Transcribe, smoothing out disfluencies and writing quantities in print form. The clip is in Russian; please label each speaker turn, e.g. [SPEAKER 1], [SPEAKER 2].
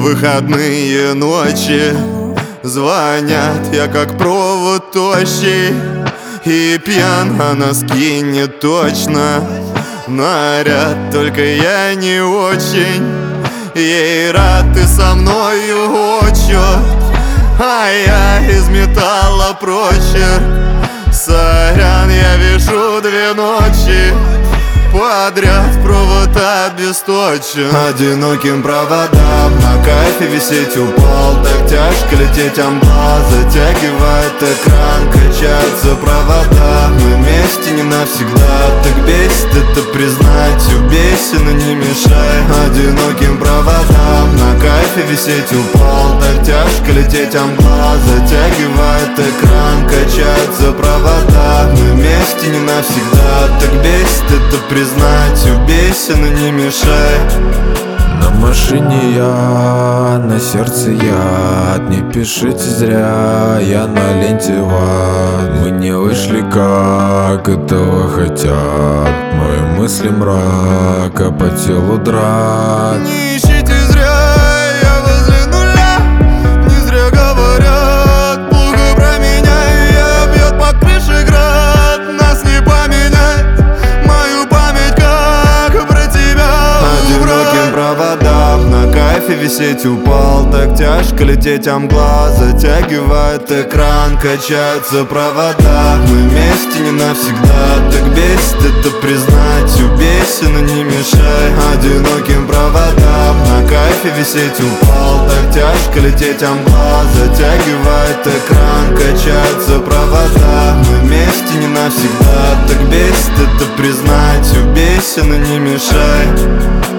[SPEAKER 1] выходные ночи звонят, я как провод тощий, и пьян, она скинет точно наряд, только я не очень ей рад. Ты со мною отчет, а я из металла прочерк. Сорян, я вижу 2 ночи подряд, провод обесточен. Одиноким проводам на кайфе висеть упал. Так тяжко лететь, амбла затягивает экран, качаются провода. Мы вместе не навсегда, так бесит это признать. Убейся, но не мешай. Одиноким проводам на кайфе висеть упал. Так тяжко лететь, амбла затягивает экран, качаются провода. Мы вместе не навсегда, так бесит это признать. Убейся, но не мешай.
[SPEAKER 2] На машине я, на сердце яд. Не пишите зря, я на ленте ват. Мы не вышли, как этого хотят. Мои мысли мрак, а по телу драк.
[SPEAKER 1] Не ищите зря, я возле нуля. Не зря говорят плохо про меня, и я бьет по крыше град. Нас не поменять, мою память как про тебя. Одиноким проводам на кайфе висеть упал. Так тяжко лететь, амгла затягивает экран, качаются провода. Мы вместе не навсегда, так бесит это признать. Убейся, но не мешай. Одиноким проводам на кайфе висеть упал. Так тяжко лететь, амгла затягивает экран, качаются провода. Мы вместе не навсегда, так бесит это признать. Убейся, но не мешай.